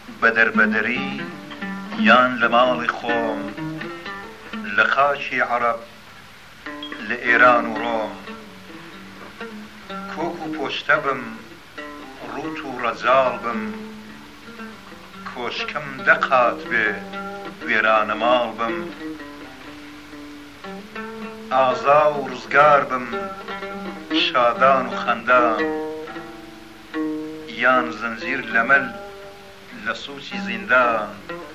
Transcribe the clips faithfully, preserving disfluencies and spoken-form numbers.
بدر بدري يان لماڵی خۆم لە خاچی عەرەب لە ئێران و ڕۆم کۆک و پۆشتە بم ڕوت و ڕەجاڵ بم کۆشکم دەقات بێ وێرانە ماڵ بم ئازا و ڕزگار بم شادان و خەندان یان زنجیر لەمەل لە سووچی زیندان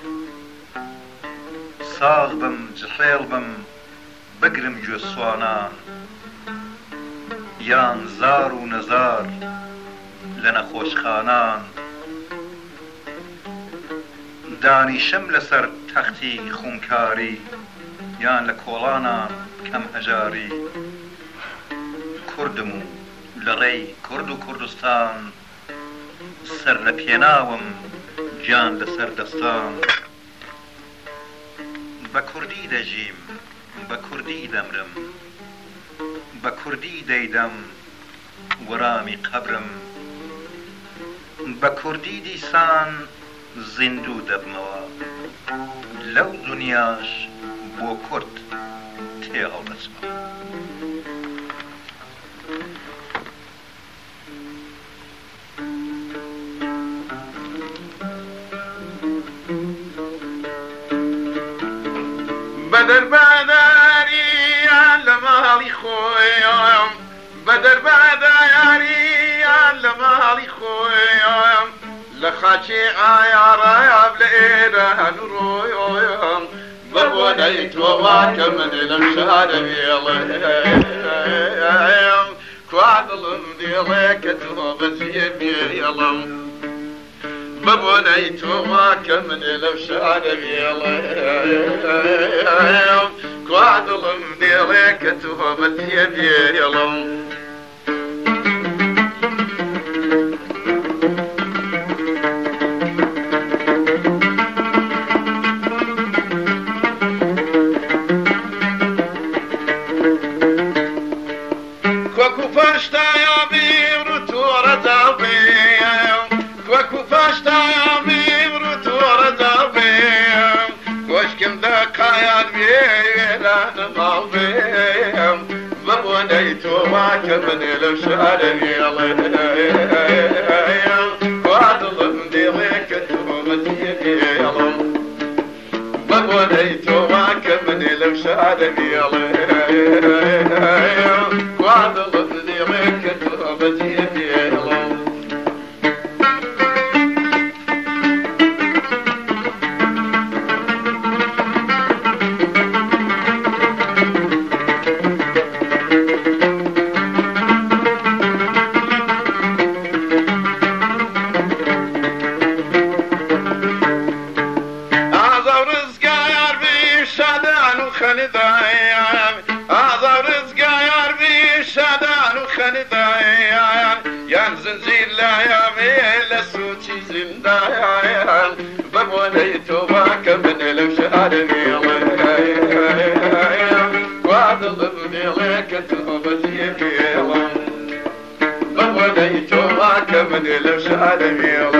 ساغ بم جحێڵ بم بگرم گوێ سوانان یان زار و نەزار لە نەخۆشخانان دانیشم لەسەر تەختی خونکاری یان لە کۆڵانان کەم هەژاری کوردم و لە ڕێی کورد و کوردستان سەر لە پێناوم گیان لەسەر دەستان بە کوردی دەژیم بە کوردی دەمرم بە کوردی دەیدەم وەرامی قەبرم بە کوردی دیسان زیندوو دەبمەوە لەو دونیاش بۆ کورد تێ هەڵدەچمەوە بدر باداریان لە ماڵی خۆیان بدر باداریان لە ماڵی خۆیان لە خاچی ئایاڕایاب لە ئێران و ڕۆیان بەبۆنەی تۆوا کە من لەم شارە وێڵەیان کوا دڵم دێڵێ کە تۆ بەجێ بێڵم ببوني توما كمن لو شارب يلم كواد ظلم ديلك توما تيبي يلم كوكو فاشتا يا بير تورا دابي كوكو فاشتا يا بير تورا دابي كوشكم دقايا بيلان مالبيم ببوني توما كمن لو شارب يلم كواد ظلم ديلك توما تيبي يلم ببوني توما كمن لو شارب يلم كواد ظلم ديلك توما تيبي يلم يان زنجير لا يا ميل سوتي زندان ببوني توبا كمن لو شارب يلم وعد ضمني لك توبا زيبيلم ببوني توبا كمن لو شارب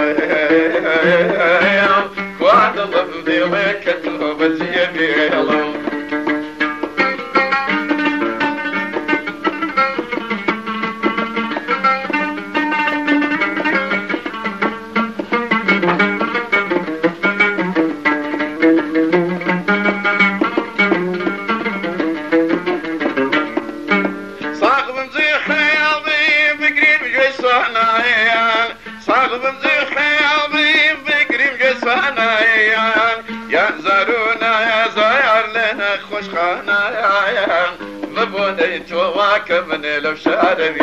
يلم وعد ضمني لك توبا زيبيلم ببوني توما كمن لو شارب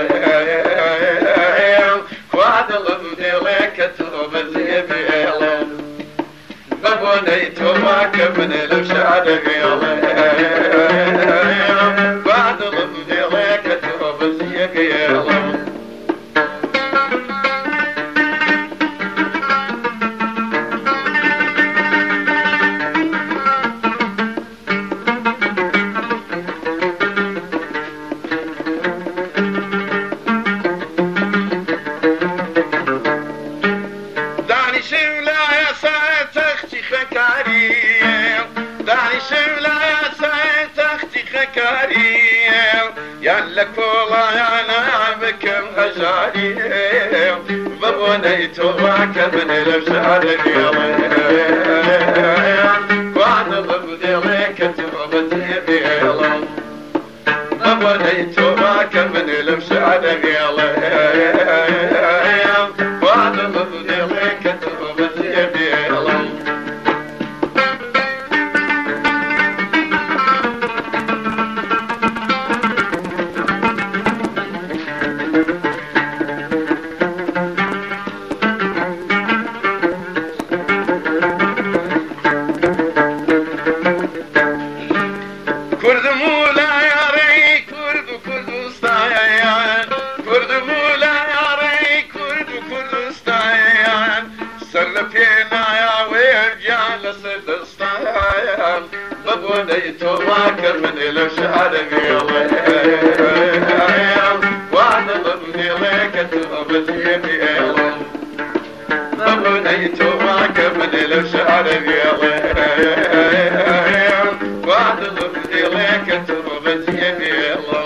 يلم كواد ظلم ديلك توما زيبي يلم ببوني توما كمن لو شارب يلم كواد ظلم ديلك توما زيبي يلم داني دانشم لا يسعى تختي خكاري دانشم لا يسعى تختي خكاري يا لك والله يا نعبكم هجاري ببونيت وراك من الابشار وعد ضبدي لك تغبتي بيلا ببونيت وراك من الابشار وعد ضبدي لك تغبتي بيلا ببونيت وراك من الابشار وعد ضمني لك تغبتي بيلا ببونيت وراك من الابشار وعد ضمني لك تغبتي بيلا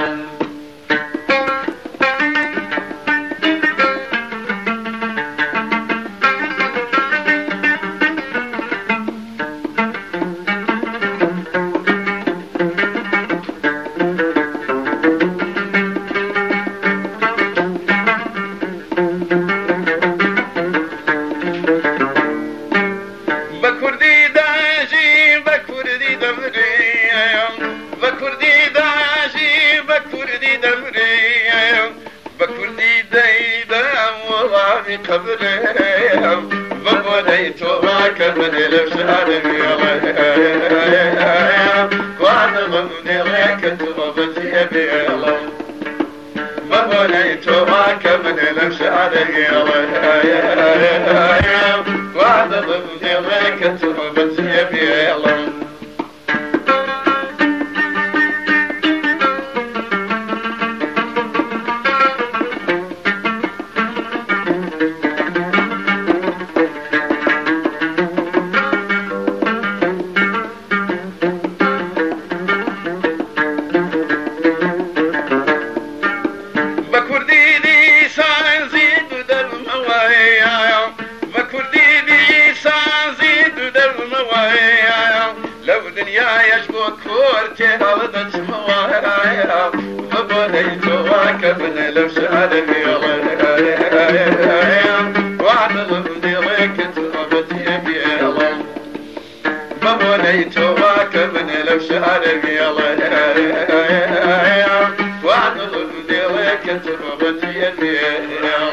قبري ببونيت وراك من الابشار وعد ضمني لك تغبتي بيلا ببونيت وراك من الابشار وعد ضمني لك تغبتي بيلا هلدت موايا ببونيت وراك من الابشار وعد ضمني لك تغبتي بيلا ببونيت وراك من الابشار وعد ضمني لك تغبتي بيلا